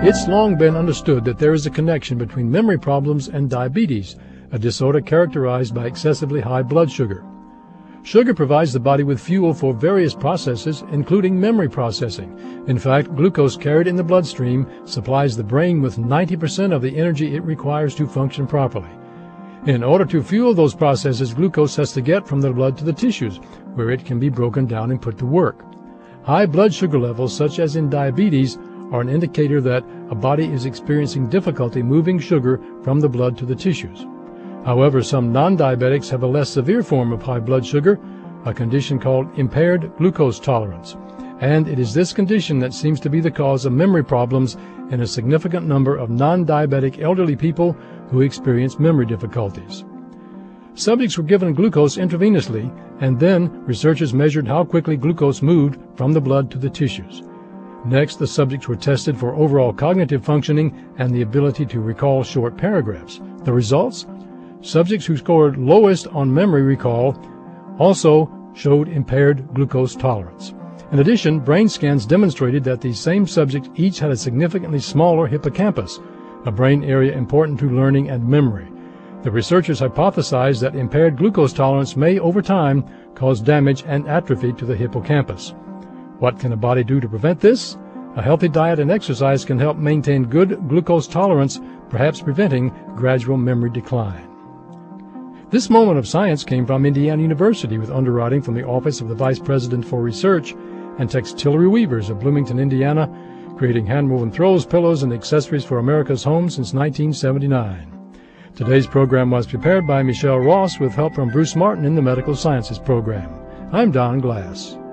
It's long been understood that there is a connection between memory problems and diabetes, a disorder characterized by excessively high blood sugar. Sugar provides the body with fuel for various processes, including memory processing. In fact, glucose carried in the bloodstream supplies the brain with 90% of the energy it requires to function properly. In order to fuel those processes, glucose has to get from the blood to the tissues, where it can be broken down and put to work. High blood sugar levels, such as in diabetes, are an indicator that a body is experiencing difficulty moving sugar from the blood to the tissues. However, some non-diabetics have a less severe form of high blood sugar, a condition called impaired glucose tolerance. And it is this condition that seems to be the cause of memory problems in a significant number of non-diabetic elderly people who experience memory difficulties. Subjects were given glucose intravenously, and then researchers measured how quickly glucose moved from the blood to the tissues. Next, the subjects were tested for overall cognitive functioning and the ability to recall short paragraphs. The results? Subjects who scored lowest on memory recall also showed impaired glucose tolerance. In addition, brain scans demonstrated that these same subjects each had a significantly smaller hippocampus, a brain area important to learning and memory. The researchers hypothesized that impaired glucose tolerance may, over time, cause damage and atrophy to the hippocampus. What can a body do to prevent this? A healthy diet and exercise can help maintain good glucose tolerance, perhaps preventing gradual memory decline. This moment of science came from Indiana University with underwriting from the Office of the Vice President for Research and Textillery Weavers of Bloomington, Indiana, creating hand-woven throws, pillows, and accessories for America's homes since 1979. Today's program was prepared by Michelle Ross with help from Bruce Martin in the Medical Sciences program. I'm Don Glass.